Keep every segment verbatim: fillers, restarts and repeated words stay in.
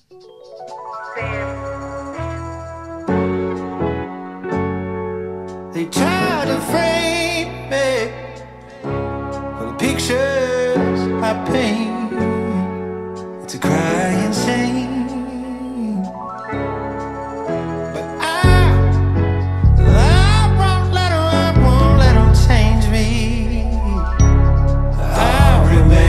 They try to frame me for the pictures I paint. It's a crying shame, but I, I won't let 'em, I won't let 'em change me. I'll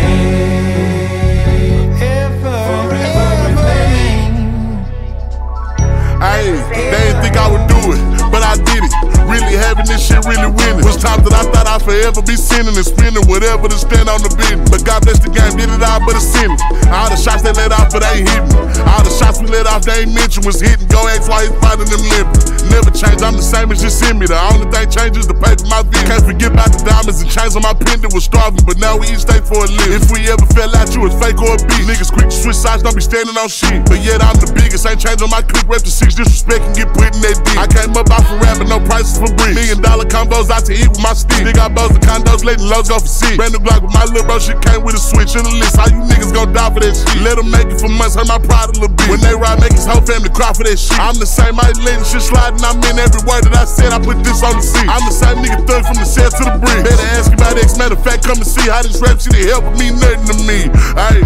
remain forever, forever remain. Ayy, they didn't think I would do it, but I did it. Really having this shit, really winning. Was times that I thought I'd forever be sinning and spinning whatever to stand on the business. But God bless the game, did it all but a sinning. All the shots they let off, but they ain't hitting. All the shots we let off, they ain't mentioned was hitting. Go ask why he's fighting them limping. Never change, I'm the same as just in me. The only thing changes the pay for my video. Can't forget about the diamonds and chains on my pendant was starving, but now we each stay for a living. If we ever fell out, you was fake or a beat. Niggas quick to switch sides, don't be standing on shit. But yet I'm the biggest, ain't changing my clique. Rep to six, disrespect and get put in that dick. I came up off of rapping, no prices for bricks. Million dollar combos out to eat with my stick. Big out bows and condos, letting lows go for six. Brand new Glock with my little bro, shit came with a switch in the list. How you niggas gon' die for that shit? Let them make it for months, hurt my pride a little bit. When they ride, make his whole family cry for that shit. I'm the same, I ain't letting shit slide, and I'm in every word that I said. I put this on the seat. I'm the same nigga thug from the cell to the bridge. Better ask you about X, matter of fact, come and see how this rap shit helping me nothing to me. Ayy.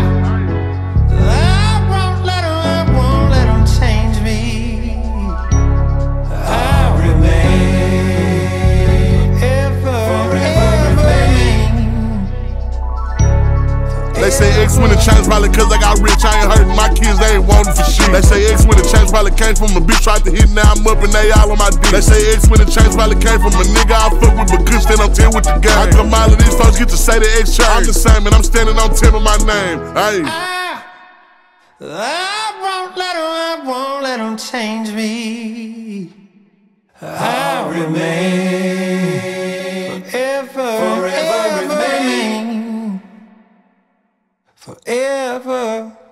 They say X when it changed probably cause I got rich, I ain't hurting my kids, they ain't wanting for shit. They say X when it changed probably came from a bitch tried to hit, now I'm up and they all on my dick. They say X when it changed probably came from a nigga I fuck with but couldn't stand on ten with the game. I come all of these folks get to say the X change. I'm the same and I'm standing on ten with my name. Hey. I, I won't let 'em, I won't let 'em change me. I'll remain forever, forever remain. Forever.